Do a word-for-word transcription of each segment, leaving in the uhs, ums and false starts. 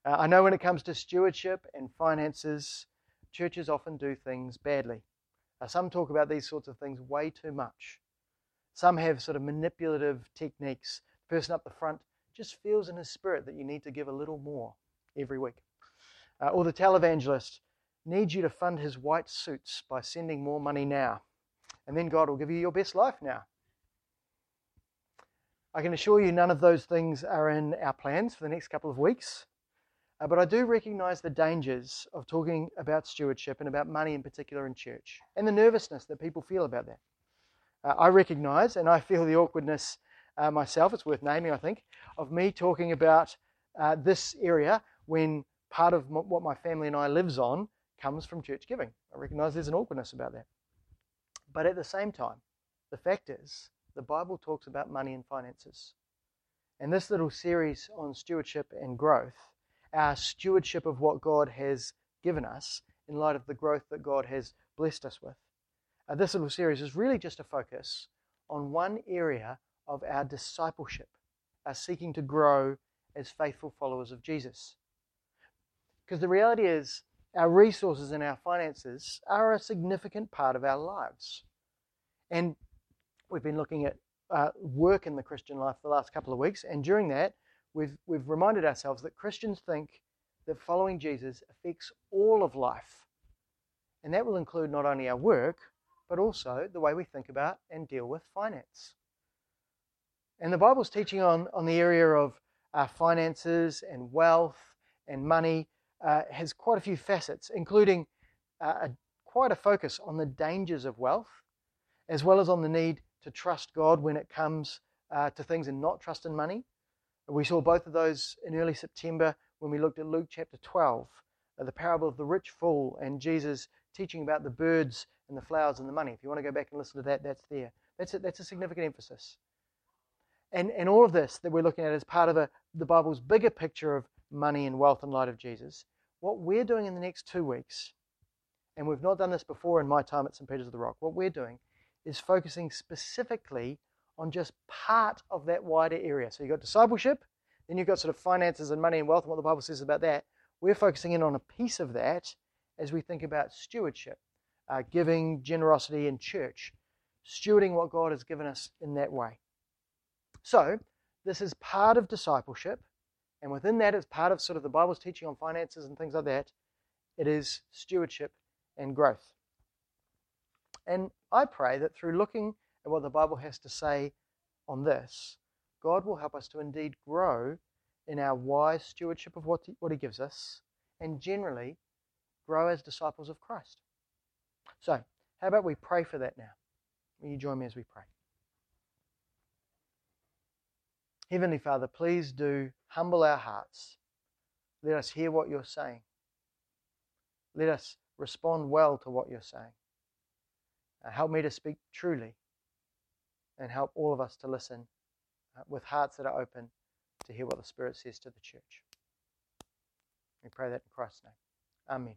Uh, I know when it comes to stewardship and finances, churches often do things badly. Uh, some talk about these sorts of things way too much. Some have sort of manipulative techniques. The person up the front just feels in his spirit that you need to give a little more every week. Uh, or the televangelist needs you to fund his white suits by sending more money now, and then God will give you your best life now. I can assure you none of those things are in our plans for the next couple of weeks, uh, but I do recognize the dangers of talking about stewardship and about money in particular in church, and the nervousness that people feel about that. Uh, I recognize, and I feel the awkwardness uh, myself, it's worth naming, I think, of me talking about uh, this area when part of m- what my family and I lives on comes from church giving. I recognize there's an awkwardness about that. But at the same time, the fact is, the Bible talks about money and finances. And this little series on stewardship and growth, our stewardship of what God has given us in light of the growth that God has blessed us with, Uh, this little series is really just a focus on one area of our discipleship, our seeking to grow as faithful followers of Jesus. Because the reality is, our resources and our finances are a significant part of our lives. And we've been looking at uh, work in the Christian life for the last couple of weeks, and during that, we've, we've reminded ourselves that Christians think that following Jesus affects all of life. And that will include not only our work, but also the way we think about and deal with finance. And the Bible's teaching on, on the area of uh, finances and wealth and money uh, has quite a few facets, including uh, a, quite a focus on the dangers of wealth, as well as on the need to trust God when it comes uh, to things and not trust in money. We saw both of those in early September when we looked at Luke chapter twelve, uh, the parable of the rich fool, and Jesus teaching about the birds and the flowers and the money. If you want to go back and listen to that, that's there. That's a, that's a significant emphasis. And, and all of this that we're looking at is part of a, the Bible's bigger picture of money and wealth in light of Jesus. What we're doing in the next two weeks, and we've not done this before in my time at Saint Peter's of the Rock, what we're doing is focusing specifically on just part of that wider area. So you've got discipleship, then you've got sort of finances and money and wealth and what the Bible says about that. We're focusing in on a piece of that as we think about stewardship. Uh, giving, generosity in church, stewarding what God has given us in that way. So, this is part of discipleship, and within that is part of sort of the Bible's teaching on finances and things like that. It is stewardship and growth. And I pray that through looking at what the Bible has to say on this, God will help us to indeed grow in our wise stewardship of what He, what he gives us, and generally grow as disciples of Christ. So, how about we pray for that now? Will you join me as we pray? Heavenly Father, please do humble our hearts. Let us hear what you're saying. Let us respond well to what you're saying. Uh, help me to speak truly, and help all of us to listen uh, with hearts that are open to hear what the Spirit says to the church. We pray that in Christ's name. Amen.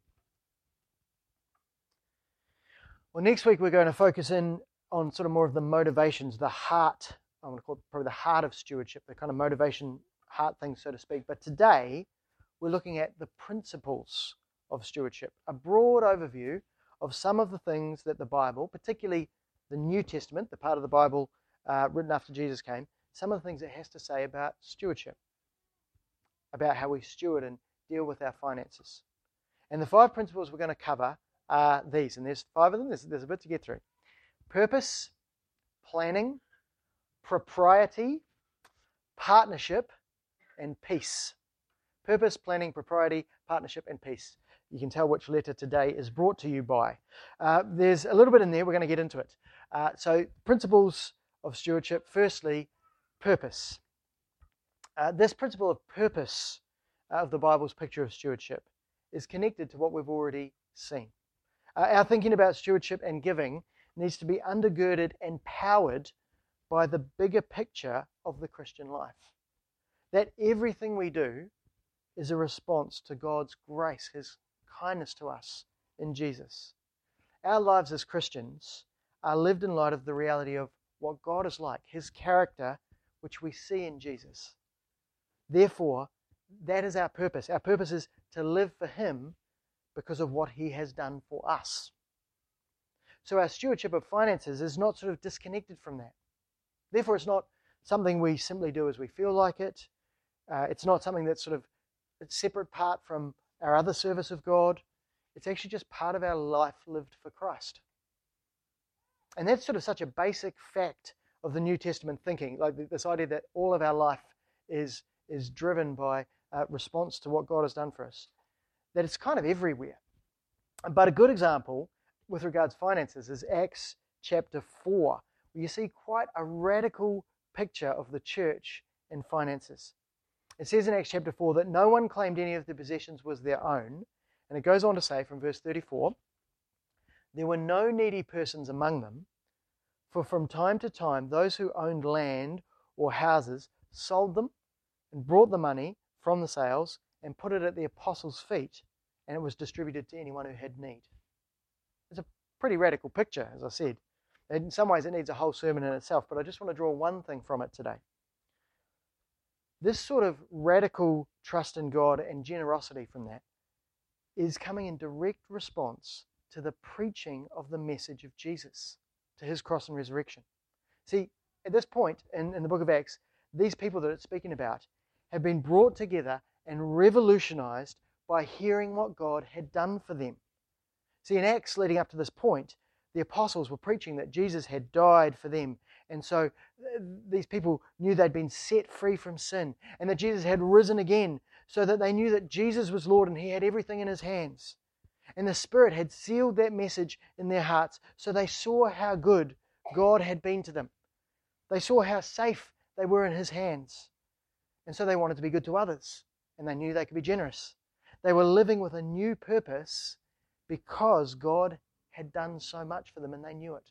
Well, next week we're going to focus in on sort of more of the motivations, the heart, I want to call it probably the heart of stewardship, the kind of motivation, heart thing, so to speak. But today we're looking at the principles of stewardship, a broad overview of some of the things that the Bible, particularly the New Testament, the part of the Bible uh, written after Jesus came, some of the things it has to say about stewardship, about how we steward and deal with our finances. And the five principles we're going to cover are these, and there's five of them. There's, there's a bit to get through. Purpose, planning, propriety, partnership, and peace. Purpose, planning, propriety, partnership, and peace. You can tell which letter today is brought to you by. Uh, there's a little bit in there. We're going to get into it. Uh, so, principles of stewardship. Firstly, purpose. Uh, this principle of purpose uh, of the Bible's picture of stewardship is connected to what we've already seen. Uh, our thinking about stewardship and giving needs to be undergirded and powered by the bigger picture of the Christian life. That everything we do is a response to God's grace, His kindness to us in Jesus. Our lives as Christians are lived in light of the reality of what God is like, His character, which we see in Jesus. Therefore, that is our purpose. Our purpose is to live for Him because of what He has done for us. So our stewardship of finances is not sort of disconnected from that. Therefore, it's not something we simply do as we feel like it. Uh, it's not something that's sort of separate part from our other service of God. It's actually just part of our life lived for Christ. And that's sort of such a basic fact of the New Testament thinking, like this idea that all of our life is, is driven by a response to what God has done for us, that it's kind of everywhere. But a good example with regards to finances is Acts chapter four, where you see quite a radical picture of the church and finances. It says in Acts chapter four that no one claimed any of the possessions was their own. And it goes on to say from verse thirty-four, there were no needy persons among them, for from time to time those who owned land or houses sold them and brought the money from the sales and put it at the apostles' feet, and it was distributed to anyone who had need. It's a pretty radical picture, as I said. In some ways it needs a whole sermon in itself, but I just want to draw one thing from it today. This sort of radical trust in God and generosity from that is coming in direct response to the preaching of the message of Jesus, to His cross and resurrection. See, at this point in, in the book of Acts, these people that it's speaking about have been brought together and revolutionized by hearing what God had done for them. See, in Acts leading up to this point, the apostles were preaching that Jesus had died for them. And so these people knew they'd been set free from sin and that Jesus had risen again, so that they knew that Jesus was Lord and He had everything in His hands. And the Spirit had sealed that message in their hearts, so they saw how good God had been to them. They saw how safe they were in His hands. And so they wanted to be good to others, and they knew they could be generous. They were living with a new purpose because God had done so much for them and they knew it.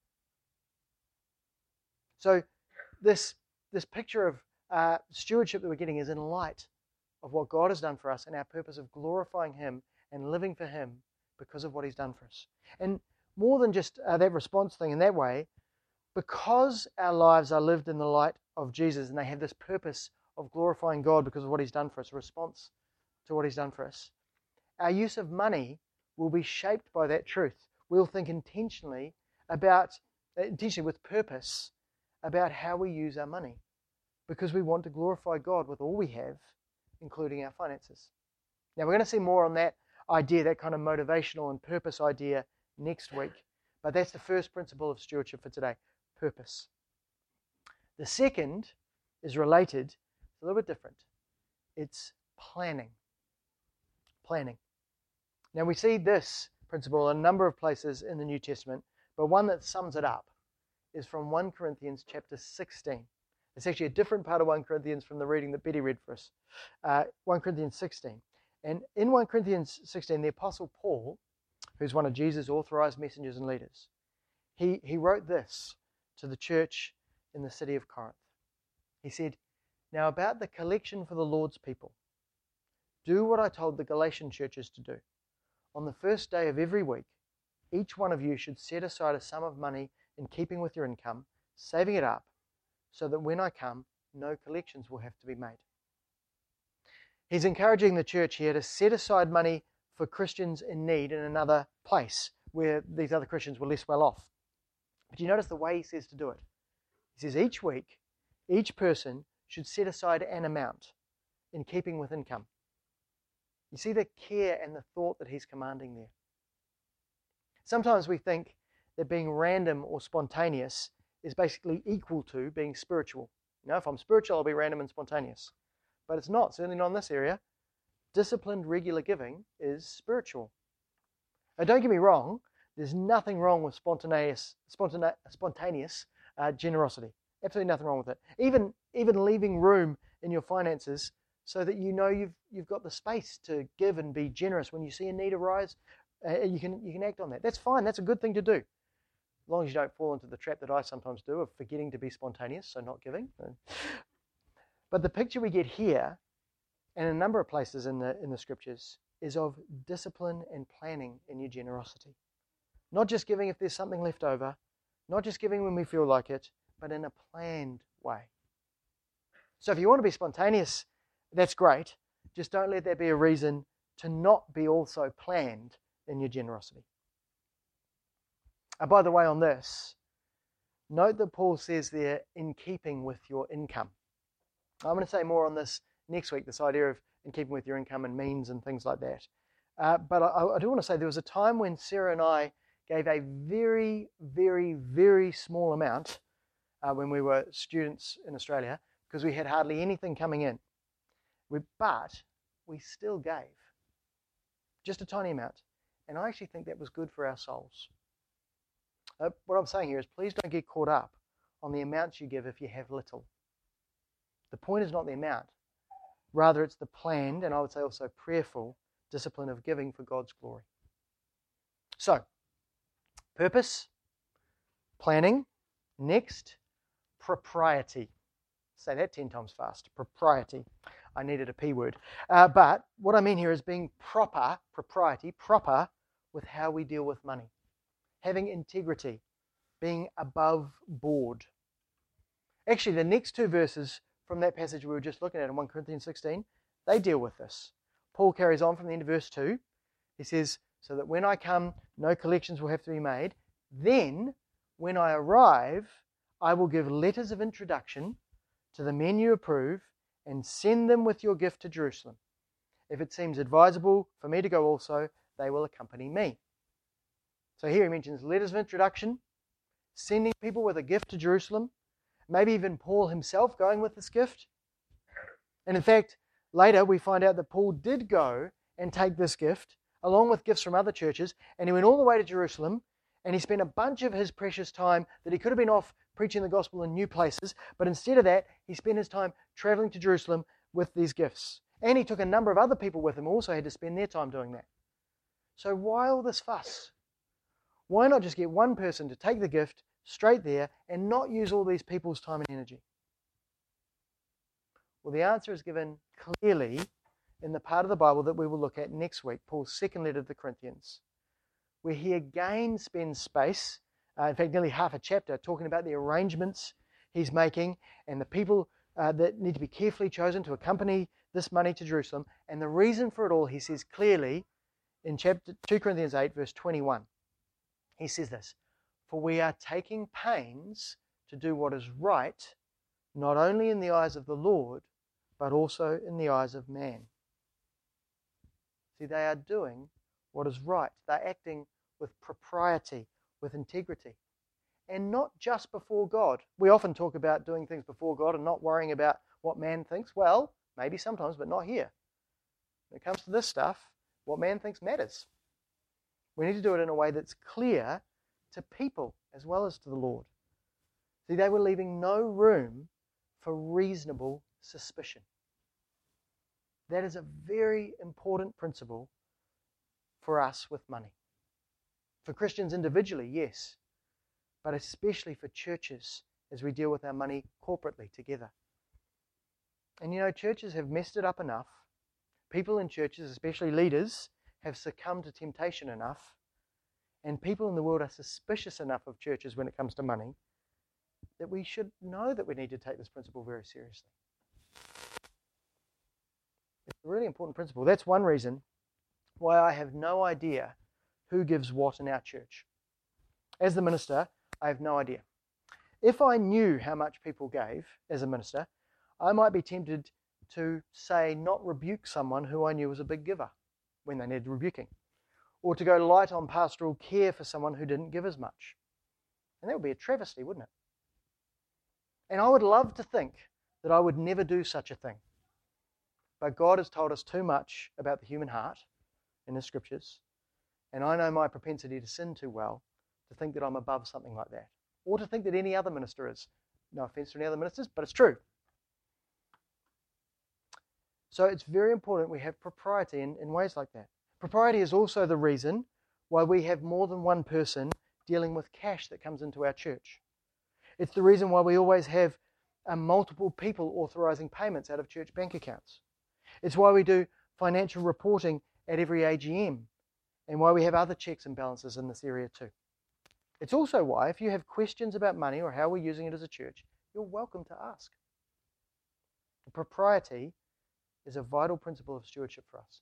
So this, this picture of uh, stewardship that we're getting is in light of what God has done for us and our purpose of glorifying Him and living for Him because of what He's done for us. And more than just uh, that response thing in that way, because our lives are lived in the light of Jesus and they have this purpose of glorifying God because of what He's done for us, a response to what He's done for us, our use of money will be shaped by that truth. We'll think intentionally about, intentionally with purpose, about how we use our money, because we want to glorify God with all we have, including our finances. Now, we're going to see more on that idea, that kind of motivational and purpose idea next week, but that's the first principle of stewardship for today, purpose. The second is related, it's a little bit different. It's planning. Planning. Now, we see this principle in a number of places in the New Testament, but one that sums it up is from First Corinthians chapter sixteen. It's actually a different part of First Corinthians from the reading that Betty read for us. Uh, First Corinthians sixteen. And in First Corinthians sixteen, the Apostle Paul, who's one of Jesus' authorized messengers and leaders, he, he wrote this to the church in the city of Corinth. He said, "Now about the collection for the Lord's people, do what I told the Galatian churches to do. On the first day of every week, each one of you should set aside a sum of money in keeping with your income, saving it up, so that when I come, no collections will have to be made." He's encouraging the church here to set aside money for Christians in need in another place where these other Christians were less well off. But you notice the way he says to do it. He says each week, each person should set aside an amount in keeping with income. You see the care and the thought that he's commanding there. Sometimes we think that being random or spontaneous is basically equal to being spiritual. You know, if I'm spiritual, I'll be random and spontaneous. But it's not, certainly not in this area. Disciplined, regular giving is spiritual. Now, don't get me wrong, there's nothing wrong with spontaneous, spontane- spontaneous uh, generosity. Absolutely nothing wrong with it. Even, even leaving room in your finances so that you know you've, you've got the space to give and be generous. When you see a need arise, uh, you can, you can act on that. That's fine, that's a good thing to do. As long as you don't fall into the trap that I sometimes do of forgetting to be spontaneous, so not giving. But the picture we get here, and in a number of places in the, in the scriptures, is of discipline and planning in your generosity. Not just giving if there's something left over, not just giving when we feel like it, but in a planned way. So if you want to be spontaneous, that's great, just don't let that be a reason to not be also planned in your generosity. And by the way, on this, note that Paul says there, in keeping with your income. I'm going to say more on this next week, this idea of in keeping with your income and means and things like that. Uh, but I, I do want to say there was a time when Sarah and I gave a very, very, very small amount uh, when we were students in Australia, because we had hardly anything coming in. We, but we still gave. Just a tiny amount. And I actually think that was good for our souls. Uh, what I'm saying here is, please don't get caught up on the amounts you give if you have little. The point is not the amount. Rather, it's the planned, and I would say also prayerful, discipline of giving for God's glory. So, purpose, planning. Next, propriety. Say that ten times fast. Propriety. I needed a P word. Uh, but what I mean here is being proper, propriety, proper with how we deal with money. Having integrity. Being above board. Actually, the next two verses from that passage we were just looking at in First Corinthians sixteen, they deal with this. Paul carries on from the end of verse two. He says, so that when I come, no collections will have to be made. Then, when I arrive, I will give letters of introduction to the men you approve and send them with your gift to Jerusalem. If it seems advisable for me to go also, they will accompany me. So here he mentions letters of introduction, sending people with a gift to Jerusalem, maybe even Paul himself going with this gift. And in fact, later we find out that Paul did go and take this gift, along with gifts from other churches, and he went all the way to Jerusalem, and he spent a bunch of his precious time that he could have been off preaching the gospel in new places, but instead of that, he spent his time traveling to Jerusalem with these gifts. And he took a number of other people with him who also had to spend their time doing that. So why all this fuss? Why not just get one person to take the gift straight there and not use all these people's time and energy? Well, the answer is given clearly in the part of the Bible that we will look at next week, Paul's second letter to the Corinthians, where he again spends space, uh, in fact nearly half a chapter, talking about the arrangements he's making and the people uh, that need to be carefully chosen to accompany this money to Jerusalem. And the reason for it all, he says clearly in chapter Second Corinthians eight, verse twenty-one. He says this, for we are taking pains to do what is right, not only in the eyes of the Lord, but also in the eyes of man. See, they are doing what is right. They're acting with propriety, with integrity. And not just before God. We often talk about doing things before God and not worrying about what man thinks. Well, maybe sometimes, but not here. When it comes to this stuff, what man thinks matters. We need to do it in a way that's clear to people as well as to the Lord. See, they were leaving no room for reasonable suspicion. That is a very important principle for us with money. For Christians individually, yes, but especially for churches as we deal with our money corporately together. And you know, churches have messed it up enough. People in churches, especially leaders, have succumbed to temptation enough, and people in the world are suspicious enough of churches when it comes to money, that we should know that we need to take this principle very seriously. It's a really important principle. That's one reason why I have no idea who gives what in our church. As the minister, I have no idea. If I knew how much people gave as a minister, I might be tempted to, say, not rebuke someone who I knew was a big giver when they needed rebuking, or to go light on pastoral care for someone who didn't give as much. And that would be a travesty, wouldn't it? And I would love to think that I would never do such a thing. But God has told us too much about the human heart in the Scriptures, and I know my propensity to sin too well to think that I'm above something like that, or to think that any other minister is. No offense to any other ministers, but it's true. So it's very important we have propriety in, in ways like that. Propriety is also the reason why we have more than one person dealing with cash that comes into our church. It's the reason why we always have uh, multiple people authorizing payments out of church bank accounts. It's why we do financial reporting at every A G M, and why we have other checks and balances in this area too. It's also why, if you have questions about money or how we're using it as a church, you're welcome to ask. The propriety is a vital principle of stewardship for us.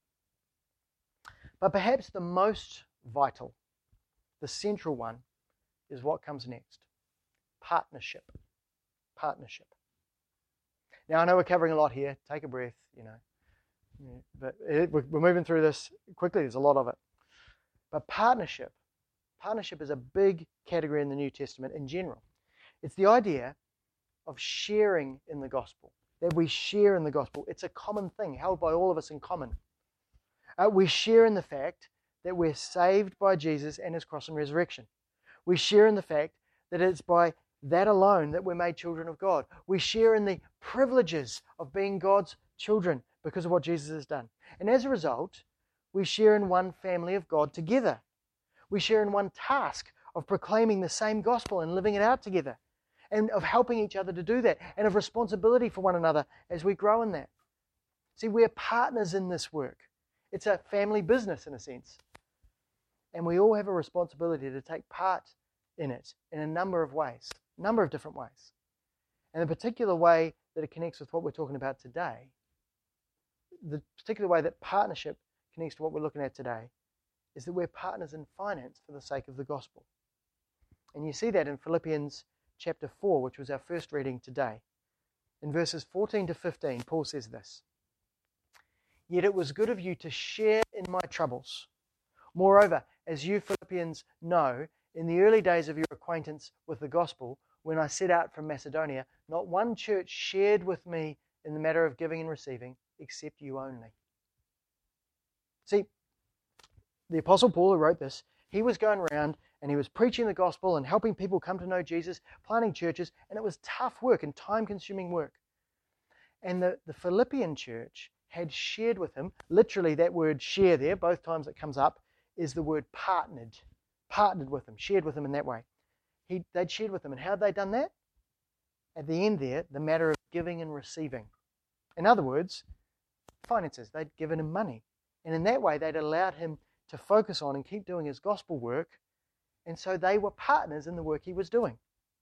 But perhaps the most vital, the central one, is what comes next. Partnership. Partnership. Now, I know we're covering a lot here. Take a breath, you know. Yeah, but it, we're moving through this quickly. There's a lot of it. But partnership. Partnership is a big category in the New Testament in general. It's the idea of sharing in the gospel, that we share in the gospel. It's a common thing held by all of us in common. Uh, we share in the fact that we're saved by Jesus and his cross and resurrection. We share in the fact that it's by that alone that we're made children of God. We share in the privileges of being God's children because of what Jesus has done. And as a result, we share in one family of God together. We share in one task of proclaiming the same gospel and living it out together, and of helping each other to do that, and of responsibility for one another as we grow in that. See, we're partners in this work. It's a family business in a sense. And we all have a responsibility to take part in it in a number of ways, a number of different ways. And the particular way that it connects with what we're talking about today, the particular way that partnership connects to what we're looking at today, is that we're partners in finance for the sake of the gospel. And you see that in Philippians chapter four, which was our first reading today. In verses fourteen to fifteen, Paul says this: "Yet it was good of you to share in my troubles. Moreover, as you Philippians know, in the early days of your acquaintance with the gospel, when I set out from Macedonia, not one church shared with me in the matter of giving and receiving, except you only." See, the Apostle Paul, who wrote this, he was going around and he was preaching the gospel and helping people come to know Jesus, planting churches, and it was tough work and time-consuming work. And the, the Philippian church had shared with him, literally that word share there, both times it comes up, is the word partnered. Partnered with him, shared with him in that way. He, they'd shared with him. And how had they done that? At the end there, the matter of giving and receiving. In other words, finances. They'd given him money. And in that way, they'd allowed him to focus on and keep doing his gospel work. And so they were partners in the work he was doing.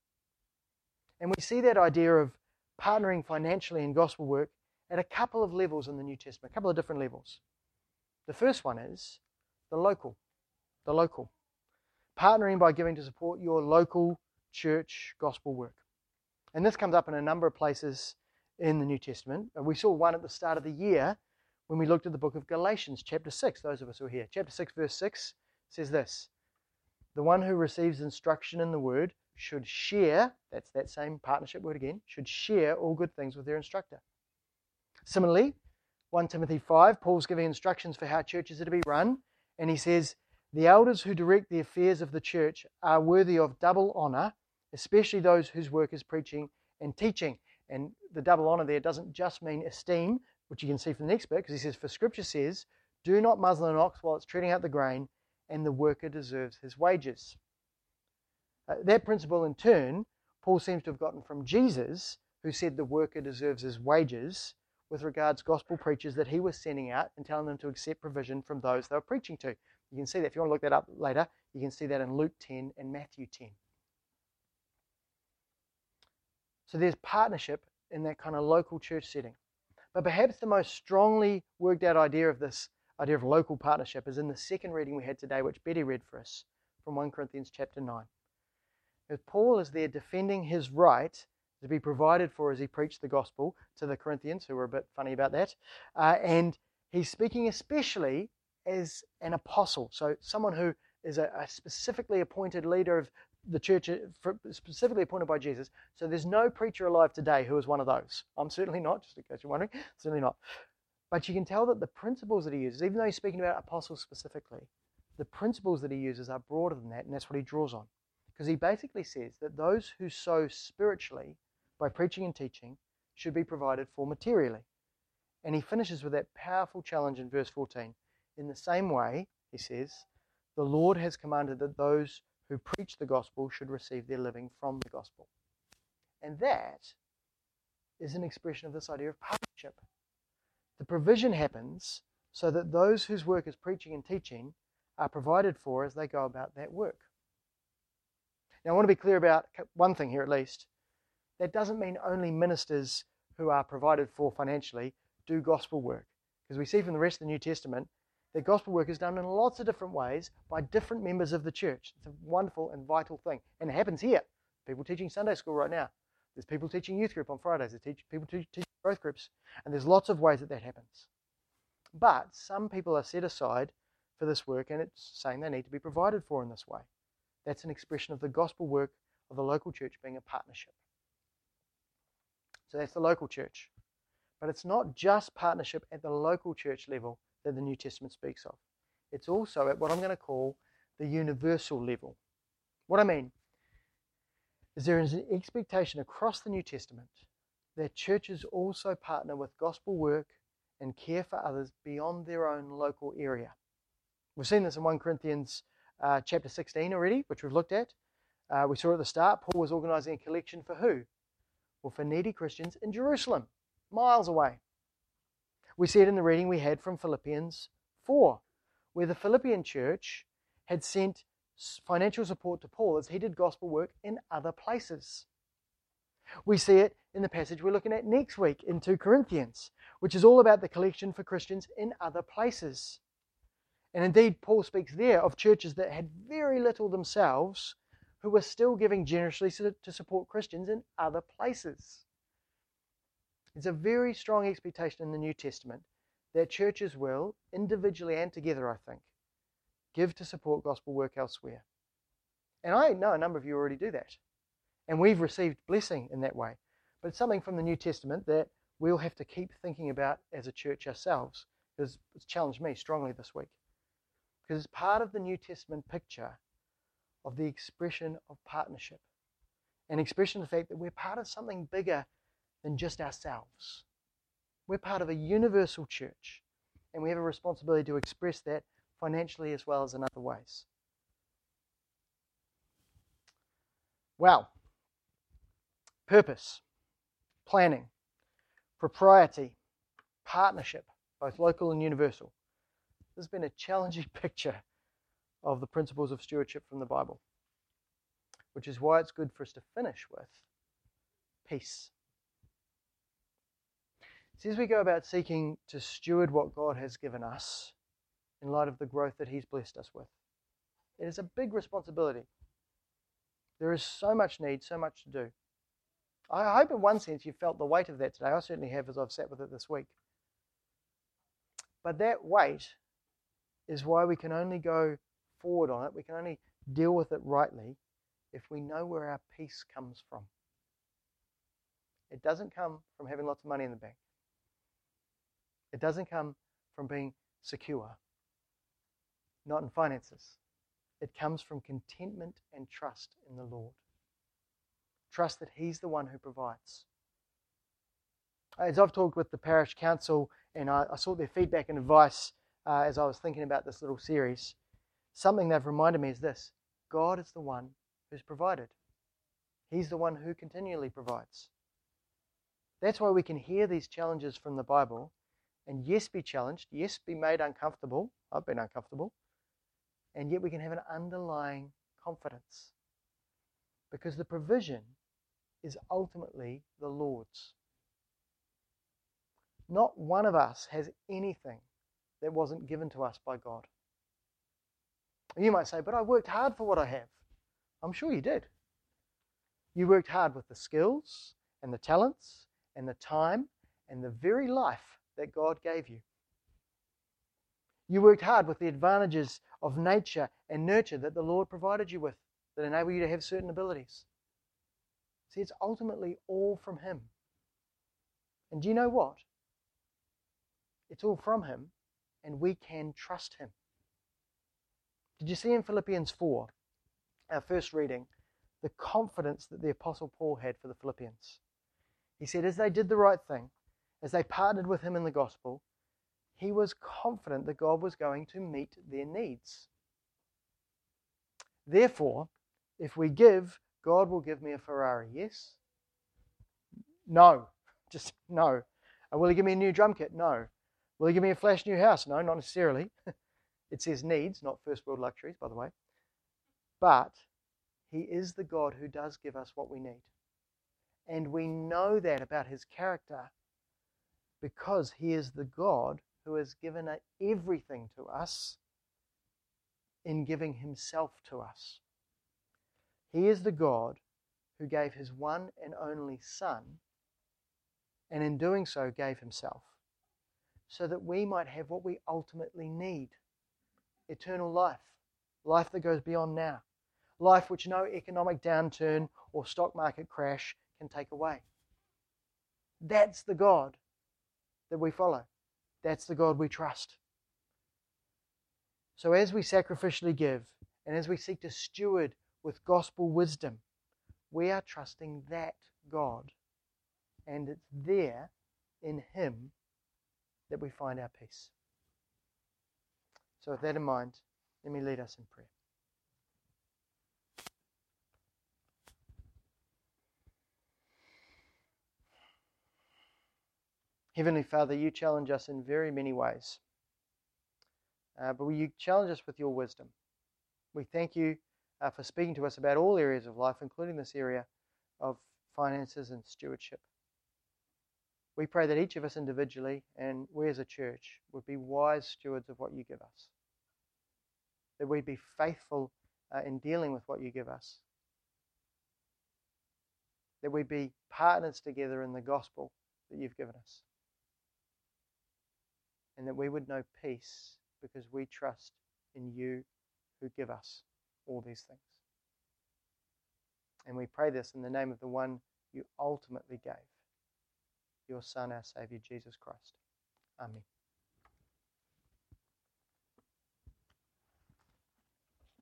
And we see that idea of partnering financially in gospel work at a couple of levels in the New Testament, a couple of different levels. The first one is the local. The local. Partnering by giving to support your local church gospel work. And this comes up in a number of places in the New Testament. We saw one at the start of the year when we looked at the book of Galatians, chapter six, those of us who are here. Chapter six, verse six says this: "The one who receives instruction in the word should share," that's that same partnership word again, "should share all good things with their instructor." Similarly, First Timothy five, Paul's giving instructions for how churches are to be run, and he says, "The elders who direct the affairs of the church are worthy of double honor, especially those whose work is preaching and teaching." And the double honor there doesn't just mean esteem, which you can see from the next bit, because he says, "For Scripture says, do not muzzle an ox while it's treading out the grain, and the worker deserves his wages." Uh, that principle, in turn, Paul seems to have gotten from Jesus, who said the worker deserves his wages, with regards gospel preachers that he was sending out and telling them to accept provision from those they were preaching to. You can see that. If you want to look that up later, you can see that in Luke ten and Matthew ten. So there's partnership in that kind of local church setting. But perhaps the most strongly worked out idea of this idea of local partnership is in the second reading we had today, which Betty read for us from First Corinthians chapter nine. As Paul is there defending his right to be provided for as he preached the gospel to the Corinthians, who were a bit funny about that. Uh, and he's speaking especially as an apostle, so someone who is a, a specifically appointed leader of the church, specifically appointed by Jesus. So there's no preacher alive today who is one of those. I'm certainly not, just in case you're wondering, certainly not. But you can tell that the principles that he uses, even though he's speaking about apostles specifically, the principles that he uses are broader than that, and that's what he draws on. Because he basically says that those who sow spiritually by preaching and teaching should be provided for materially. And he finishes with that powerful challenge in verse fourteen. In the same way, he says, the Lord has commanded that those who preach the gospel should receive their living from the gospel. And that is an expression of this idea of partnership. The provision happens so that those whose work is preaching and teaching are provided for as they go about that work. Now, I want to be clear about one thing here at least. That doesn't mean only ministers who are provided for financially do gospel work. Because we see from the rest of the New Testament that gospel work is done in lots of different ways by different members of the church. It's a wonderful and vital thing. And it happens here. People teaching Sunday school right now. There's people teaching youth group on Fridays. There's teach, people teach, teaching growth groups. And there's lots of ways that that happens. But some people are set aside for this work, and it's saying they need to be provided for in this way. That's an expression of the gospel work of the local church being a partnership. So that's the local church. But it's not just partnership at the local church level that the New Testament speaks of. It's also at what I'm going to call the universal level. What I mean is there is an expectation across the New Testament that churches also partner with gospel work and care for others beyond their own local area. We've seen this in First Corinthians uh, chapter sixteen already, which we've looked at. Uh, we saw at the start, Paul was organising a collection for who? Well, for needy Christians in Jerusalem, miles away. We see it in the reading we had from Philippians four, where the Philippian church had sent financial support to Paul as he did gospel work in other places. We see it in the passage we're looking at next week in Second Corinthians, which is all about the collection for Christians in other places. And indeed, Paul speaks there of churches that had very little themselves who were still giving generously to support Christians in other places. It's a very strong expectation in the New Testament that churches will, individually and together, I think, give to support gospel work elsewhere. And I know a number of you already do that. And we've received blessing in that way. But it's something from the New Testament that we'll have to keep thinking about as a church ourselves, because it's challenged me strongly this week. Because it's part of the New Testament picture of the expression of partnership. An expression of the fact that we're part of something bigger than just ourselves. We're part of a universal church, and we have a responsibility to express that financially as well as in other ways. Well, purpose, planning, propriety, partnership, both local and universal. This has been a challenging picture of the principles of stewardship from the Bible, which is why it's good for us to finish with peace. See, as we go about seeking to steward what God has given us in light of the growth that He's blessed us with, it is a big responsibility. There is so much need, so much to do. I hope in one sense you felt the weight of that today. I certainly have as I've sat with it this week. But that weight is why we can only go forward on it, we can only deal with it rightly if we know where our peace comes from. It doesn't come from having lots of money in the bank. It doesn't come from being secure, not in finances. It comes from contentment and trust in the Lord. Trust that He's the one who provides. As I've talked with the parish council and I, I sought their feedback and advice uh, as I was thinking about this little series, something they've reminded me is this: God is the one who's provided. He's the one who continually provides. That's why we can hear these challenges from the Bible and yes, be challenged, yes, be made uncomfortable. I've been uncomfortable. And yet we can have an underlying confidence because the provision is ultimately the Lord's. Not one of us has anything that wasn't given to us by God. You might say, but I worked hard for what I have. I'm sure you did. You worked hard with the skills and the talents and the time and the very life that God gave you. You worked hard with the advantages of nature and nurture that the Lord provided you with that enable you to have certain abilities. See, it's ultimately all from Him. And do you know what? It's all from Him, and we can trust Him. Did you see in Philippians four, our first reading, the confidence that the Apostle Paul had for the Philippians? He said, as they did the right thing, as they partnered with him in the gospel, he was confident that God was going to meet their needs. Therefore, if we give, God will give me a Ferrari. Yes? No. Just no. Will He give me a new drum kit? No. Will He give me a flash new house? No, not necessarily. It says needs, not first world luxuries, by the way. But He is the God who does give us what we need. And we know that about His character because he is the God who has given everything to us in giving himself to us. He is the God who gave his one and only Son, and in doing so gave himself, so that we might have what we ultimately need: eternal life, life that goes beyond now, life which no economic downturn or stock market crash can take away. That's the God that we follow. That's the God we trust. So as we sacrificially give, and as we seek to steward with gospel wisdom, we are trusting that God. And it's there, in him, that we find our peace. So with that in mind, let me lead us in prayer. Heavenly Father, you challenge us in very many ways. Uh, but you challenge us with your wisdom. We thank you uh, for speaking to us about all areas of life, including this area of finances and stewardship. We pray that each of us individually and we as a church would be wise stewards of what you give us. That we'd be faithful uh, in dealing with what you give us. That we'd be partners together in the gospel that you've given us. And that we would know peace because we trust in you who give us all these things. And we pray this in the name of the one you ultimately gave, your Son, our Saviour, Jesus Christ. Amen.